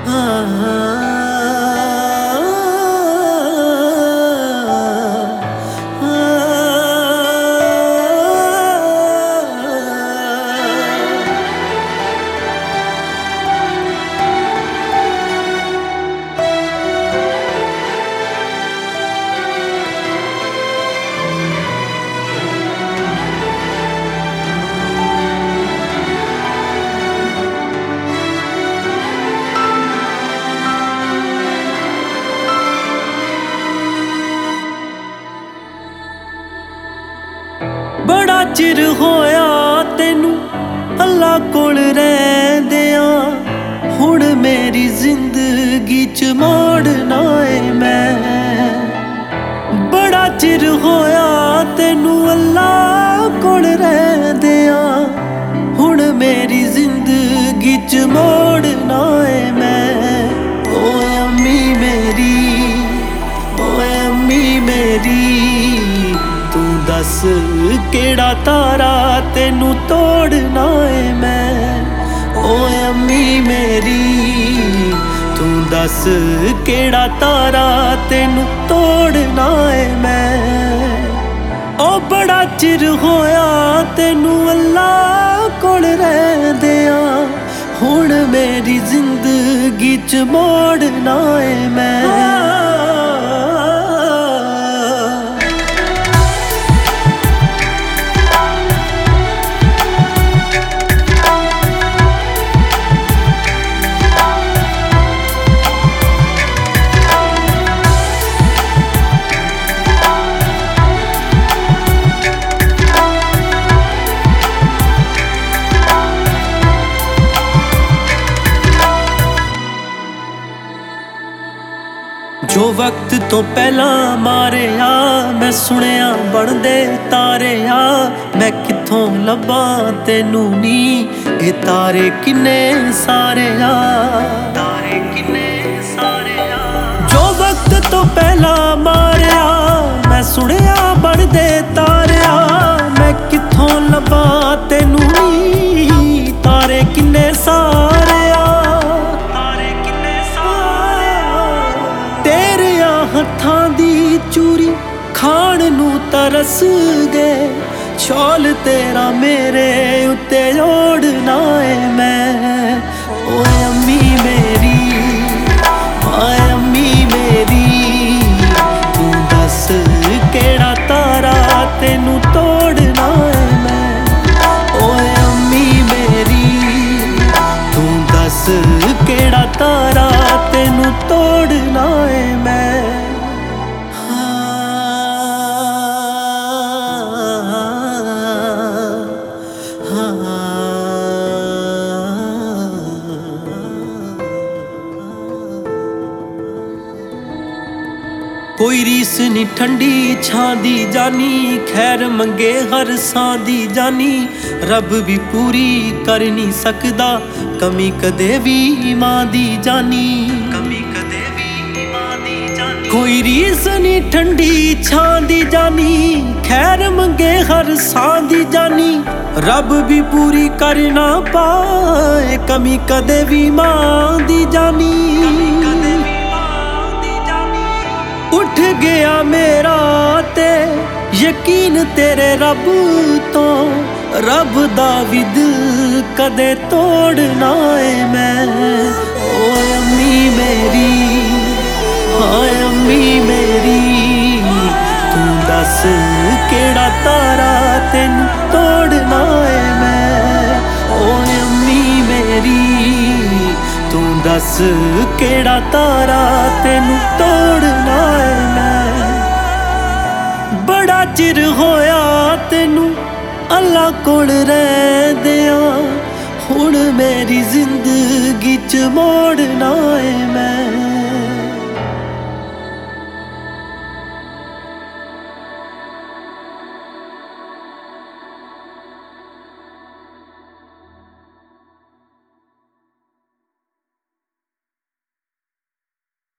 बड़ा चिर होया तेनू अल्लाह कोल रहिंदियां, हुण मेरी जिंदगी च मोड़ना है मैं। बड़ा चिर होया तेनू अल्लाह कोल रहिंदियां, हुण मेरी जिंदगी च मोड़ना है मैं। ओए अम्मी मेरी, ओए अम्मी मेरी, तू दस केड़ा तारा तेनू तोड़ना है मैं। ओए अम्मी मेरी, तू दस केड़ा तारा तेनू तोड़ना है मैं। ओ बड़ा चिर होया तेनू अल्लाह कोल रहिंदियां, हुण मेरी जिंदगी च मोड़ना है मैं। जो वक्त तो पहला मारे आ, मैं सुनिया बनदे तारे आ। मैं कित्थों लब्बां तेनू नी, ये तारे किन्ने सारे आ, तारे किन्ने सारे आ। जो वक्त तो पहला मारे आ, मैं सुनिया बनदे तारे आ। मैं कित्थों लब्बां तेनू नी, तारे किन्ने सारे आ, तारे किन्ने सारे आ। तेरिया हत्थां दी चूरी खाण नू तरस गए, शॉल तेरा मेरे उत्ते ओढ़ना है मैं। ओए अम्मी मेरी, हाय अम्मी मेरी, तू दस केड़ा तारा तेनू तोड़ना है मैं। ओए अम्मी मेरी, तू दस केड़ा तारा तेनू तोड़ना है मैं। कोई रीस नी ठंडी छां दी जानी, खैर मंगे हर सां दी जानी। रब भी पूरी कर नहीं सकदा, कमी कदे भी मां दी जानी, कमी कदे भी मां दी जानी। कोई रीस नी ठंडी छां दी जानी, खैर मंगे हर सां दी जानी। रब भी पूरी कर ना पाए, कमी कदे भी मां दी जानी। उठ गया मेरा ते यकीन तेरे रब तो, रब दा भी दिल कदे तोड़ना है मैं। ओए अम्मी मेरी, हाय अम्मी मेरी, तू दस केड़ा तारा तेनू तोड़ना है मैं। ओए अम्मी मेरी, तू दस केड़ा तारा तेनू तोड़ना है मैं। बड़ा चिर होया तेनू अल्लाह कोल रहिंदियां, हुण मेरी जिंदगी च मोड़ना है मैं।